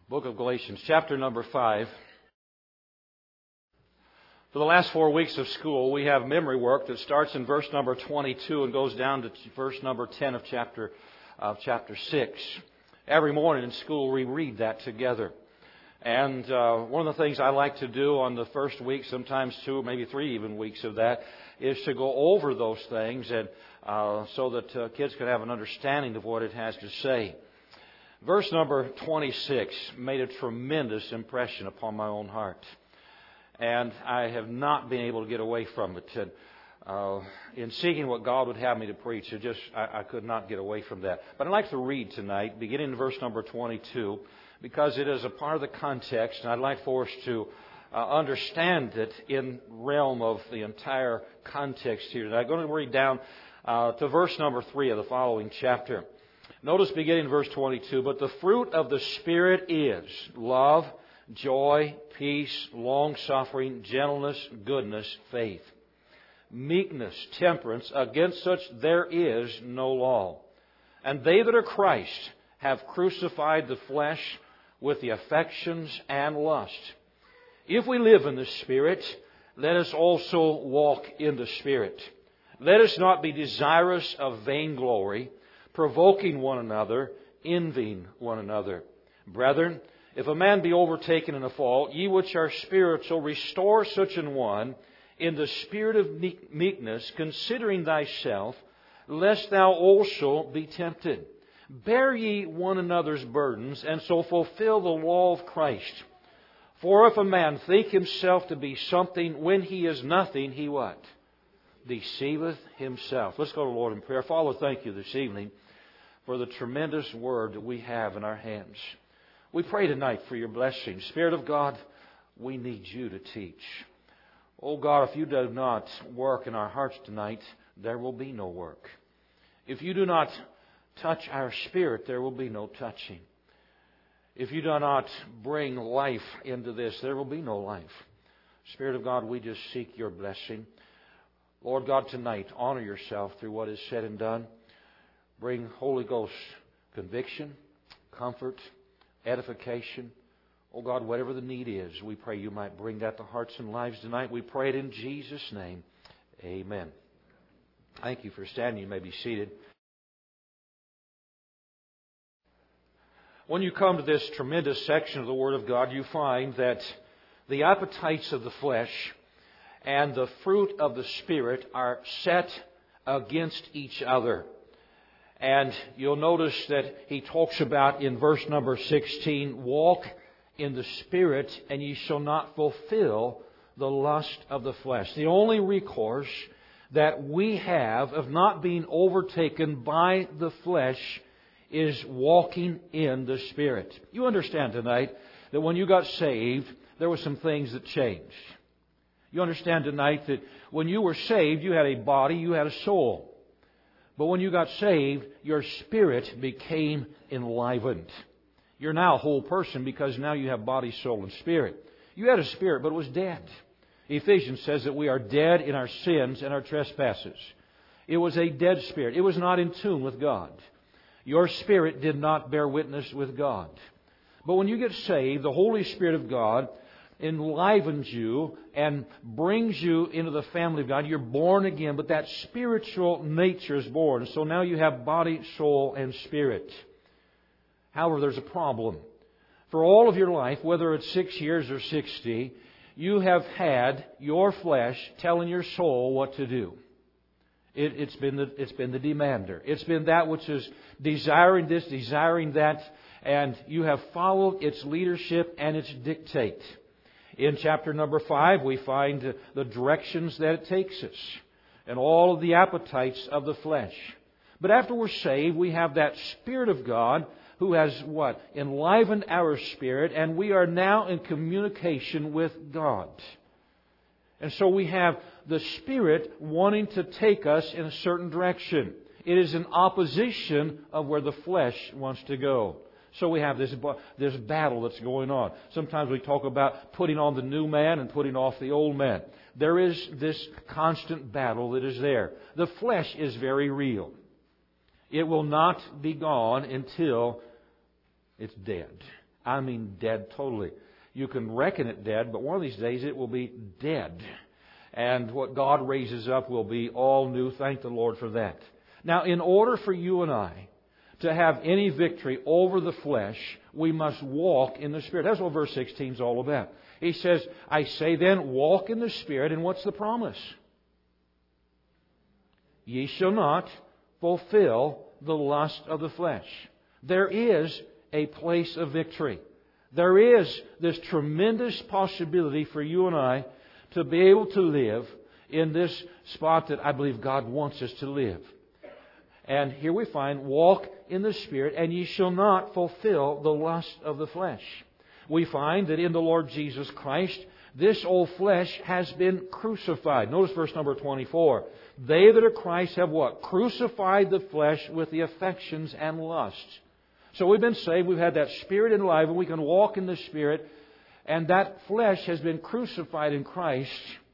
Book of Galatians, chapter number 5. For the last 4 weeks of school, we have memory work that starts in verse number 22 and goes down to verse number 10 of chapter 6. Every morning in school, we read that together. And one of the things I like to do on the first week, sometimes 2, maybe 3 even weeks of that, is to go over those things and so that kids can have an understanding of what it has to say. Verse number 26 made a tremendous impression upon my own heart. And I have not been able to get away from it. And, in seeking what God would have me to preach, I could not get away from that. But I'd like to read tonight, beginning in verse number 22, because it is a part of the context, and I'd like for us to understand it in realm of the entire context here. And I'm going to read down to verse number 3 of the following chapter. Notice beginning in verse 22, but the fruit of the Spirit is love, joy, peace, long-suffering, gentleness, goodness, faith, meekness, temperance. Against such there is no law. And they that are Christ have crucified the flesh with the affections and lust. If we live in the Spirit, let us also walk in the Spirit. Let us not be desirous of vainglory, provoking one another, envying one another. Brethren, if a man be overtaken in a fault, ye which are spiritual, restore such an one in the spirit of meekness, considering thyself, lest thou also be tempted. Bear ye one another's burdens, and so fulfill the law of Christ. For if a man think himself to be something when he is nothing, he what? Deceiveth himself. Let's go to the Lord in prayer. Father, thank you this evening for the tremendous word that we have in our hands. We pray tonight for your blessing. Spirit of God, we need you to teach. Oh God, if you do not work in our hearts tonight, there will be no work. If you do not touch our spirit, there will be no touching. If you do not bring life into this, there will be no life. Spirit of God, we just seek your blessing. Lord God, tonight, honor yourself through what is said and done. Bring Holy Ghost conviction, comfort, edification. Oh God, whatever the need is, we pray you might bring that to hearts and lives tonight. We pray it in Jesus' name. Amen. Thank you for standing. You may be seated. When you come to this tremendous section of the Word of God, you find that the appetites of the flesh and the fruit of the Spirit are set against each other. And you'll notice that he talks about in verse number 16, walk in the Spirit, and ye shall not fulfill the lust of the flesh. The only recourse that we have of not being overtaken by the flesh is walking in the Spirit. You understand tonight that when you got saved, there were some things that changed. You understand tonight that when you were saved, you had a body, you had a soul. But when you got saved, your spirit became enlivened. You're now a whole person because now you have body, soul, and spirit. You had a spirit, but it was dead. Ephesians says that we are dead in our sins and our trespasses. It was a dead spirit. It was not in tune with God. Your spirit did not bear witness with God. But when you get saved, the Holy Spirit of God enlivens you and brings you into the family of God. You're born again, but that spiritual nature is born. So now you have body, soul, and spirit. However, there's a problem. For all of your life, whether it's 6 years or 60, you have had your flesh telling your soul what to do. It's been the demander. It's been that which is desiring this, desiring that, and you have followed its leadership and its dictate. In chapter number 5, we find the directions that it takes us and all of the appetites of the flesh. But after we're saved, we have that Spirit of God who has what? Enlivened our spirit, and we are now in communication with God. And so we have the Spirit wanting to take us in a certain direction. It is in opposition of where the flesh wants to go. So we have this battle that's going on. Sometimes we talk about putting on the new man and putting off the old man. There is this constant battle that is there. The flesh is very real. It will not be gone until it's dead. I mean dead totally. You can reckon it dead, but one of these days it will be dead. And what God raises up will be all new. Thank the Lord for that. Now, in order for you and I to have any victory over the flesh, we must walk in the Spirit. That's what verse 16 is all about. He says, I say then, walk in the Spirit. And what's the promise? Ye shall not fulfill the lust of the flesh. There is a place of victory. There is this tremendous possibility for you and I to be able to live in this spot that I believe God wants us to live. And here we find, walk in the Spirit, and ye shall not fulfill the lust of the flesh. We find that in the Lord Jesus Christ, this old flesh has been crucified. Notice verse number 24. They that are Christ have what? Crucified the flesh with the affections and lusts. So we've been saved, we've had that Spirit in life, and we can walk in the Spirit, and that flesh has been crucified in Christ,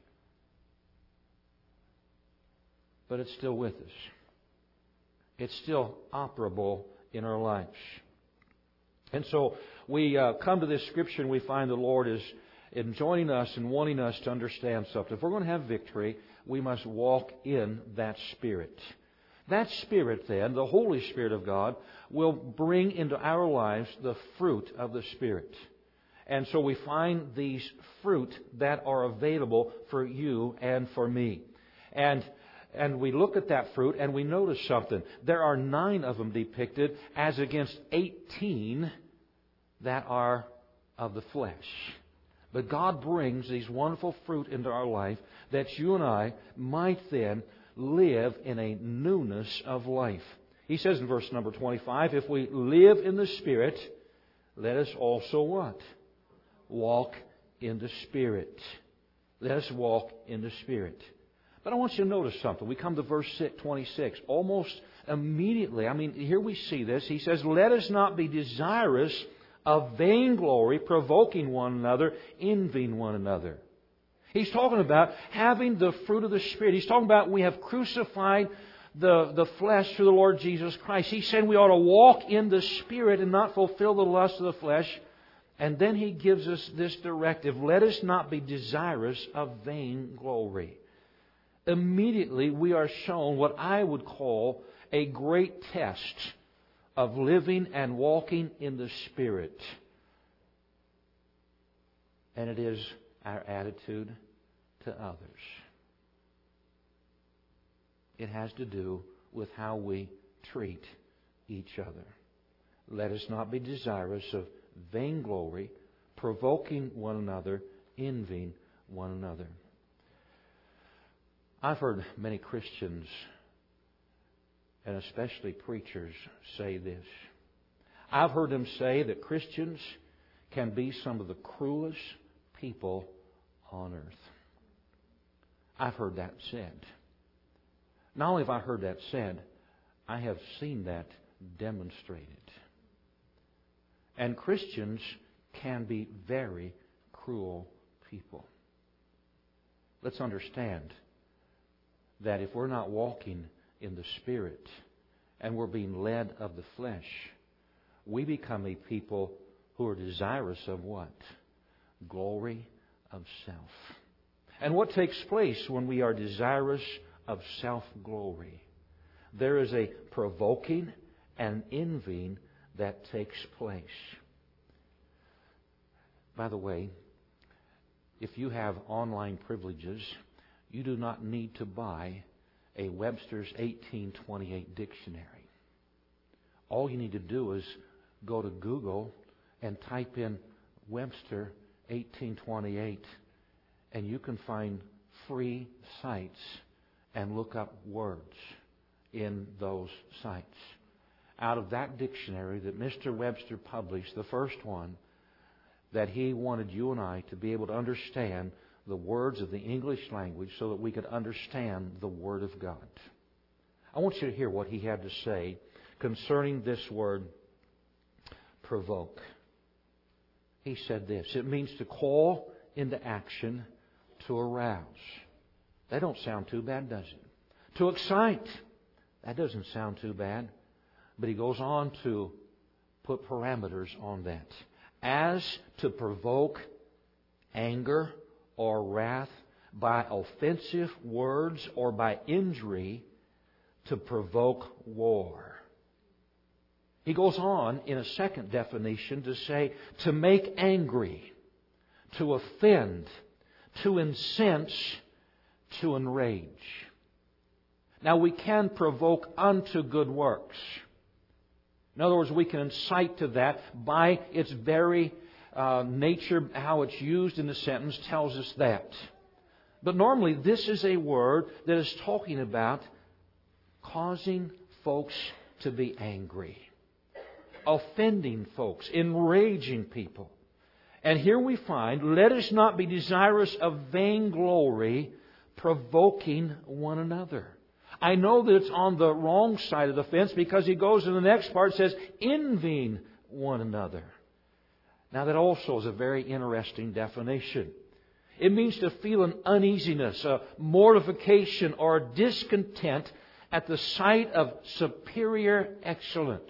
but it's still with us. It's still operable in our lives. And so we come to this Scripture and we find the Lord is enjoining us and wanting us to understand something. If we're going to have victory, we must walk in that Spirit. That Spirit then, the Holy Spirit of God, will bring into our lives the fruit of the Spirit. And so we find these fruit that are available for you and for me. And we look at that fruit and we notice something. There are 9 of them depicted as against 18 that are of the flesh. But God brings these wonderful fruit into our life that you and I might then live in a newness of life. He says in verse number 25, if we live in the Spirit, let us also what? Walk in the Spirit. Let us walk in the Spirit. But I want you to notice something. We come to verse 26. Almost immediately, here we see this. He says, let us not be desirous of vainglory, provoking one another, envying one another. He's talking about having the fruit of the Spirit. He's talking about we have crucified the flesh through the Lord Jesus Christ. He's saying we ought to walk in the Spirit and not fulfill the lust of the flesh. And then He gives us this directive. Let us not be desirous of vainglory. Immediately we are shown what I would call a great test of living and walking in the Spirit. And it is our attitude to others. It has to do with how we treat each other. Let us not be desirous of vainglory, provoking one another, envying one another. I've heard many Christians, and especially preachers, say this. I've heard them say that Christians can be some of the cruelest people on earth. I've heard that said. Not only have I heard that said, I have seen that demonstrated. And Christians can be very cruel people. Let's understand that if we're not walking in the Spirit and we're being led of the flesh, we become a people who are desirous of what? Glory of self. And what takes place when we are desirous of self-glory? There is a provoking and envying that takes place. By the way, if you have online privileges, you do not need to buy a Webster's 1828 dictionary. All you need to do is go to Google and type in Webster 1828, and you can find free sites and look up words in those sites. Out of that dictionary that Mr. Webster published, the first one, that he wanted you and I to be able to understand the words of the English language so that we could understand the Word of God. I want you to hear what he had to say concerning this word, provoke. He said this: it means to call into action, to arouse. That don't sound too bad, does it? To excite. That doesn't sound too bad. But he goes on to put parameters on that. as to provoke anger or wrath by offensive words or by injury to provoke war. He goes on in a second definition to say to make angry, to offend, to incense, to enrage. Now we can provoke unto good works. In other words, we can incite to that by its very nature, how it's used in the sentence tells us that. But normally this is a word that is talking about causing folks to be angry, offending folks, enraging people. And here we find, let us not be desirous of vainglory, provoking one another. I know that it's on the wrong side of the fence because he goes in the next part and says, envying one another. Now that also is a very interesting definition. It means to feel an uneasiness, a mortification, or a discontent at the sight of superior excellence.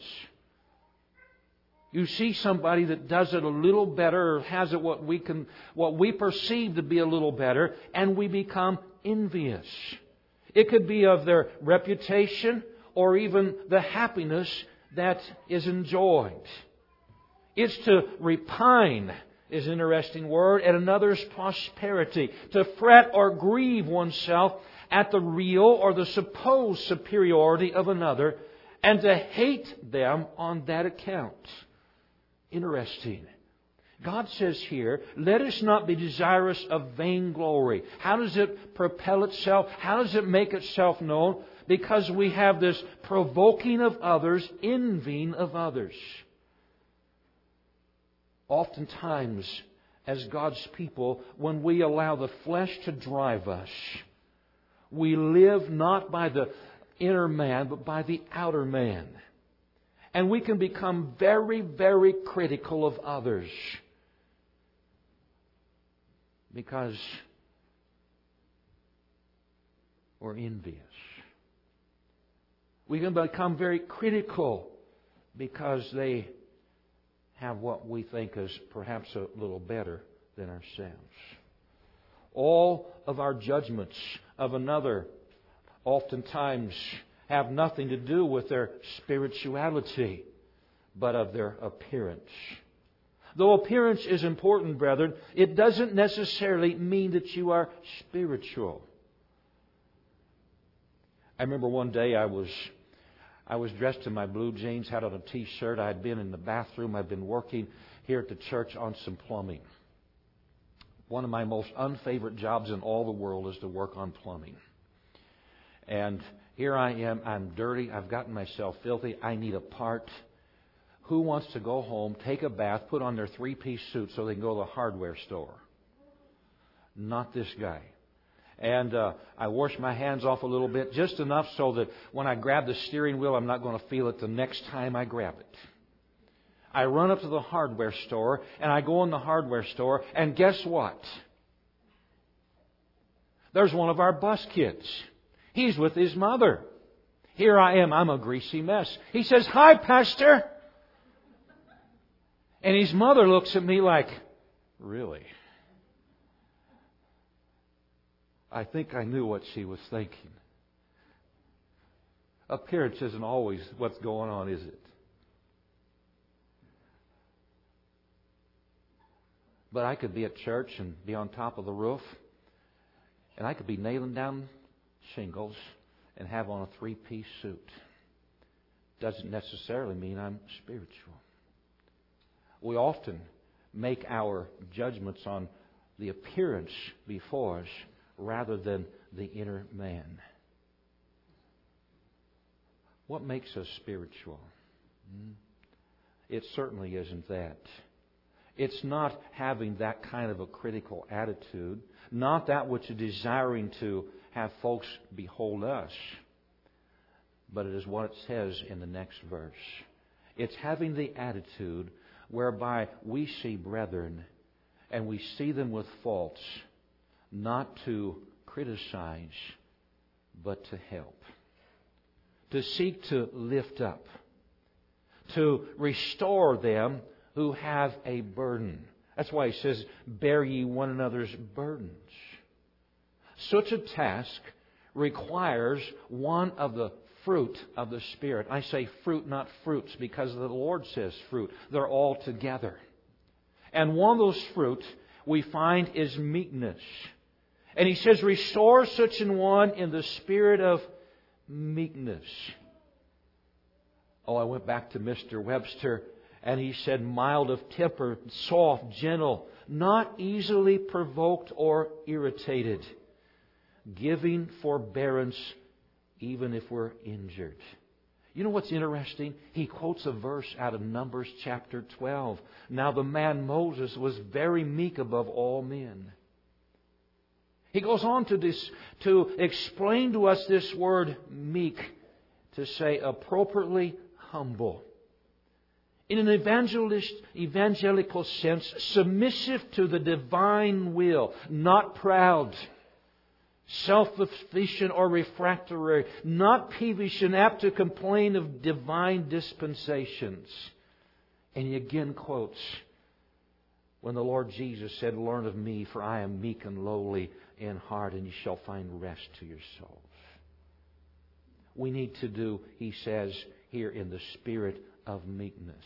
You see somebody that does it a little better or has it what we perceive to be a little better, and we become envious. It could be of their reputation or even the happiness that is enjoyed. It's to repine is an interesting word at another's prosperity. To fret or grieve oneself at the real or the supposed superiority of another, and to hate them on that account. Interesting. God says here, let us not be desirous of vainglory. How does it propel itself? How does it make itself known? Because we have this provoking of others, envying of others. Oftentimes, as God's people, when we allow the flesh to drive us, we live not by the inner man, but by the outer man. And we can become very, very critical of others because we're envious. We can become very critical because they have what we think is perhaps a little better than ourselves. All of our judgments of another oftentimes have nothing to do with their spirituality, but of their appearance. Though appearance is important, brethren, it doesn't necessarily mean that you are spiritual. I remember one day I was dressed in my blue jeans, had on a t-shirt. I had been in the bathroom. I'd been working here at the church on some plumbing. One of my most unfavorite jobs in all the world is to work on plumbing. And here I am. I'm dirty. I've gotten myself filthy. I need a part. Who wants to go home, take a bath, put on their three-piece suit so they can go to the hardware store? Not this guy. And I wash my hands off a little bit, just enough so that when I grab the steering wheel, I'm not going to feel it the next time I grab it. I run up to the hardware store, and I go in the hardware store, and guess what? There's one of our bus kids. He's with his mother. Here I am. I'm a greasy mess. He says, "Hi, Pastor." And his mother looks at me like, "Really?" I think I knew what she was thinking. Appearance isn't always what's going on, is it? But I could be at church and be on top of the roof, and I could be nailing down shingles and have on a three-piece suit. Doesn't necessarily mean I'm spiritual. We often make our judgments on the appearance before us rather than the inner man. What makes us spiritual? It certainly isn't that. It's not having that kind of a critical attitude, not that which is desiring to have folks behold us, but it is what it says in the next verse. It's having the attitude whereby we see brethren and we see them with faults, not to criticize, but to help. To seek to lift up. To restore them who have a burden. That's why he says, bear ye one another's burdens. Such a task requires one of the fruit of the Spirit. I say fruit, not fruits, because the Lord says fruit. They're all together. And one of those fruit we find is meekness. And he says, restore such an one in the spirit of meekness. Oh, I went back to Mr. Webster, and he said, mild of temper, soft, gentle, not easily provoked or irritated, giving forbearance even if we're injured. You know what's interesting? He quotes a verse out of Numbers chapter 12. Now the man Moses was very meek above all men. He goes on to explain to us this word meek, to say appropriately humble. In an evangelical sense, submissive to the divine will, not proud, self-sufficient or refractory, not peevish and apt to complain of divine dispensations. And he again quotes when the Lord Jesus said, learn of me, for I am meek and lowly in heart, and you shall find rest to your souls. We need to do, he says here, in the spirit of meekness.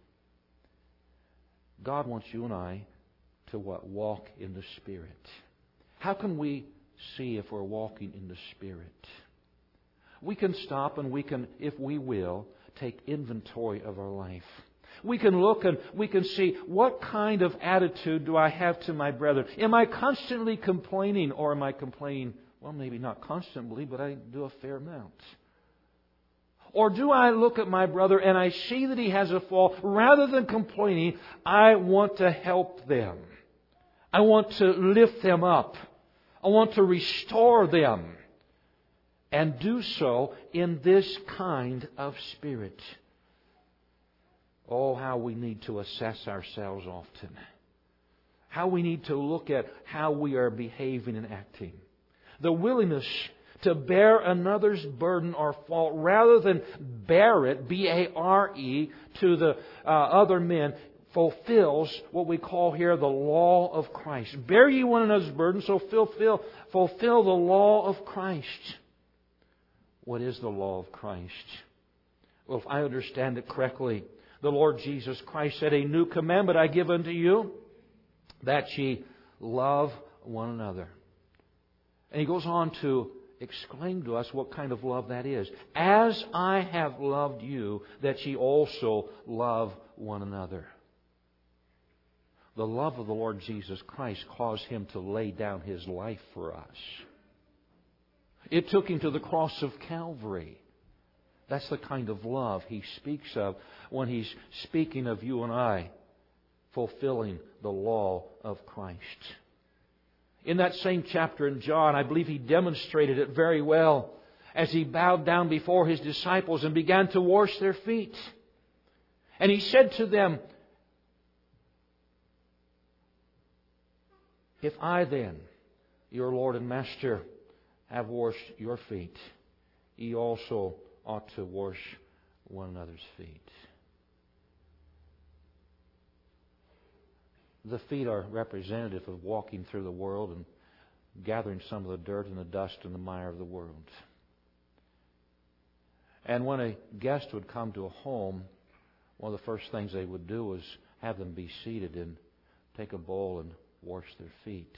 God wants you and I to what? Walk in the Spirit. How can we see if we're walking in the Spirit? We can stop and we can, if we will, take inventory of our life. We can look and we can see, what kind of attitude do I have to my brethren? Am I constantly complaining, or am I complaining, well, maybe not constantly, but I do a fair amount? Or do I look at my brother and I see that he has a fault, rather than complaining, I want to help them. I want to lift them up. I want to restore them. And do so in this kind of spirit. Oh, how we need to assess ourselves often. How we need to look at how we are behaving and acting. The willingness to bear another's burden or fault rather than bear it, B-A-R-E, to the other men, fulfills what we call here the law of Christ. Bear ye one another's burden, so fulfill the law of Christ. What is the law of Christ? Well, if I understand it correctly, the Lord Jesus Christ said, a new commandment I give unto you, that ye love one another. And He goes on to explain to us what kind of love that is. As I have loved you, that ye also love one another. The love of the Lord Jesus Christ caused Him to lay down His life for us. It took Him to the cross of Calvary. That's the kind of love He speaks of when He's speaking of you and I fulfilling the law of Christ. In that same chapter in John, I believe He demonstrated it very well as He bowed down before His disciples and began to wash their feet. And He said to them, if I then, your Lord and Master, have washed your feet, ye also ought to wash one another's feet. The feet are representative of walking through the world and gathering some of the dirt and the dust and the mire of the world. And when a guest would come to a home, one of the first things they would do was have them be seated and take a bowl and wash their feet,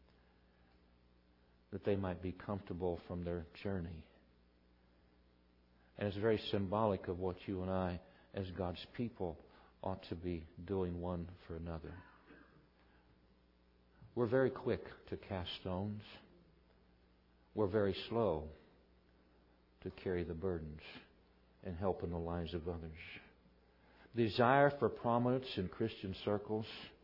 that they might be comfortable from their journey. And it's very symbolic of what you and I, as God's people, ought to be doing one for another. We're very quick to cast stones. We're very slow to carry the burdens and help in the lives of others. Desire for prominence in Christian circles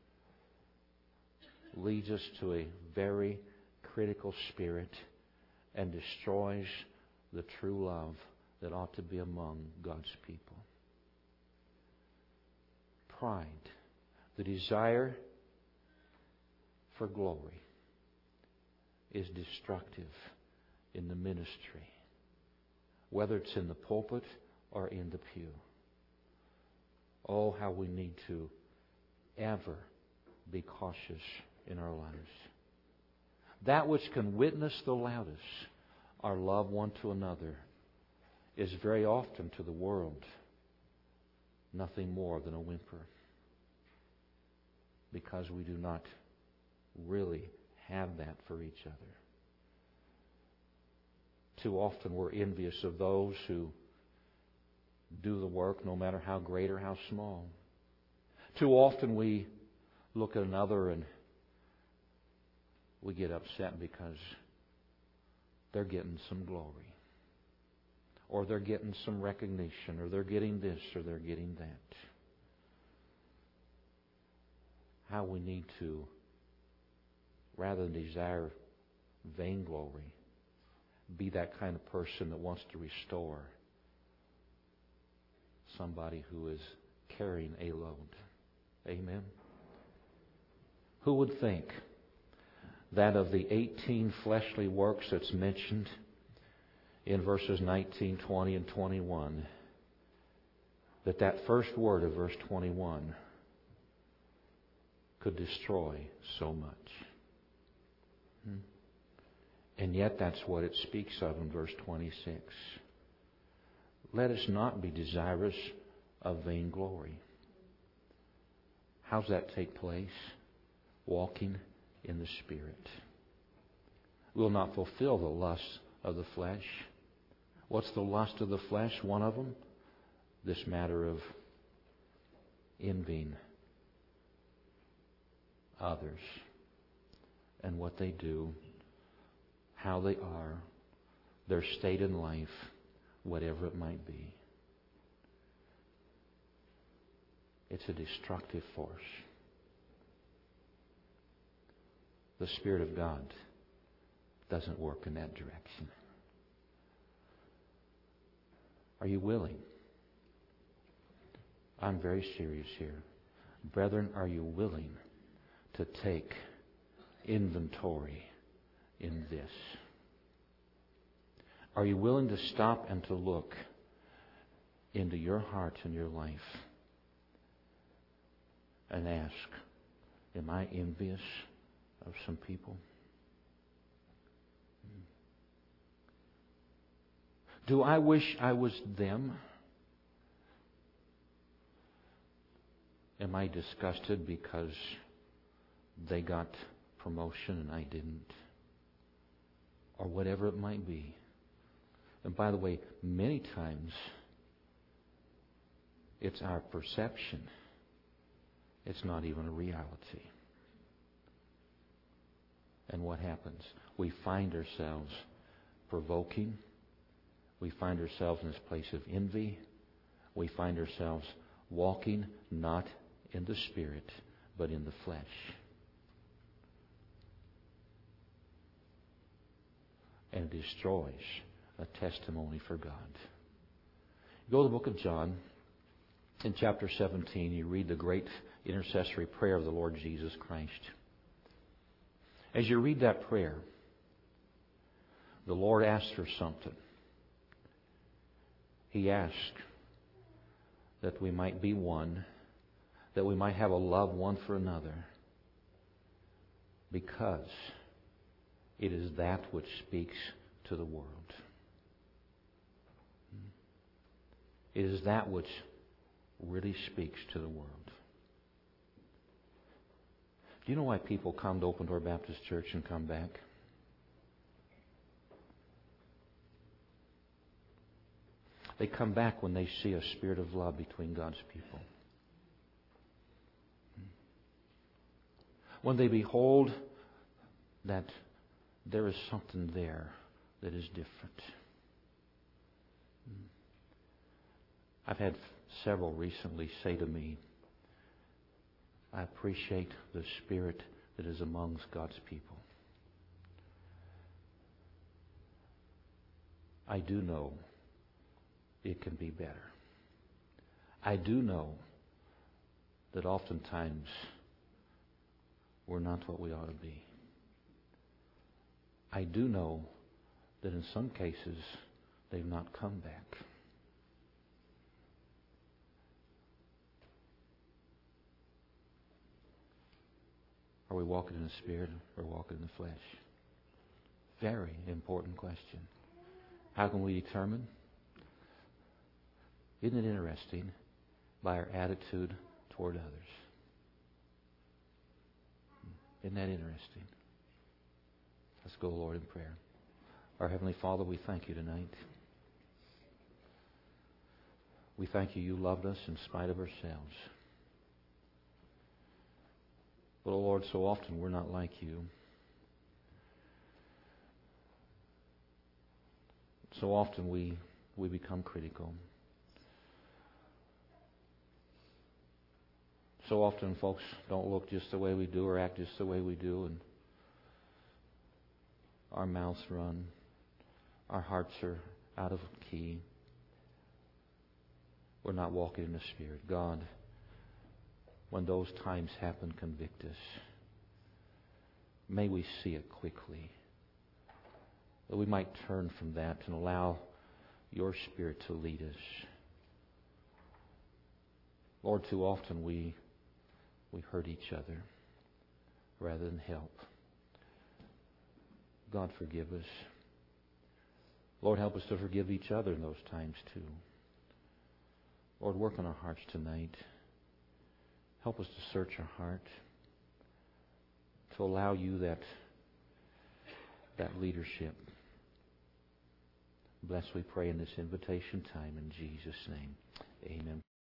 leads us to a very critical spirit and destroys the true love that ought to be among God's people. Pride, the desire for glory, is destructive in the ministry, whether it's in the pulpit or in the pew. Oh, how we need to ever be cautious in our lives. That which can witness the loudest our love one to another is very often to the world nothing more than a whimper, because we do not really have that for each other. Too often we're envious of those who do the work, no matter how great or how small. Too often we look at another and we get upset because they're getting some glory, or they're getting some recognition, or they're getting this, or they're getting that. How we need to, rather than desire vainglory, be that kind of person that wants to restore somebody who is carrying a load. Amen? Who would think that of the 18 fleshly works that's mentioned in verses 19, 20, and 21, that first word of verse 21 could destroy so much? And yet that's what it speaks of in verse 26. Let us not be desirous of vainglory. How's that take place? Walking in the Spirit. We'll not fulfill the lusts of the flesh. What's the lust of the flesh? One of them, this matter of envying others and what they do, how they are, their state in life, whatever it might be. It's a destructive force. The Spirit of God doesn't work in that direction. Are you willing? I'm very serious here. Brethren, are you willing to take inventory in this? Are you willing to stop and to look into your heart and your life and ask, am I envious of some people? Do I wish I was them? Am I disgusted because they got promotion and I didn't? Or whatever it might be. And by the way, many times it's our perception. It's not even a reality. And what happens? We find ourselves provoking. We find ourselves in this place of envy. We find ourselves walking not in the Spirit, but in the flesh. And it destroys a testimony for God. Go to the book of John. In chapter 17, you read the great intercessory prayer of the Lord Jesus Christ. As you read that prayer, the Lord asks for something. He asks that we might be one, that we might have a love one for another, because it is that which speaks to the world. It is that which really speaks to the world. Do you know why people come to Open Door Baptist Church and come back? They come back when they see a spirit of love between God's people. When they behold that there is something there that is different. I've had several recently say to me, I appreciate the spirit that is amongst God's people. I do know it can be better. I do know that oftentimes we're not what we ought to be. I do know that in some cases they've not come back. Are we walking in the Spirit or walking in the flesh? Very important question. How can we determine? Isn't it interesting? By our attitude toward others. Isn't that interesting? Let's go, Lord, in prayer. Our Heavenly Father, we thank you tonight. We thank you, you loved us in spite of ourselves. But, oh Lord, so often we're not like you. So often we become critical. So often folks don't look just the way we do or act just the way we do, and our mouths run. Our hearts are out of key. We're not walking in the Spirit. God, when those times happen, convict us. May we see it quickly, that we might turn from that and allow your Spirit to lead us. Lord, too often we hurt each other rather than help. God, forgive us. Lord, help us to forgive each other in those times too. Lord, work on our hearts tonight. Help us to search our heart, to allow you that leadership. Bless, we pray, in this invitation time in Jesus' name. Amen.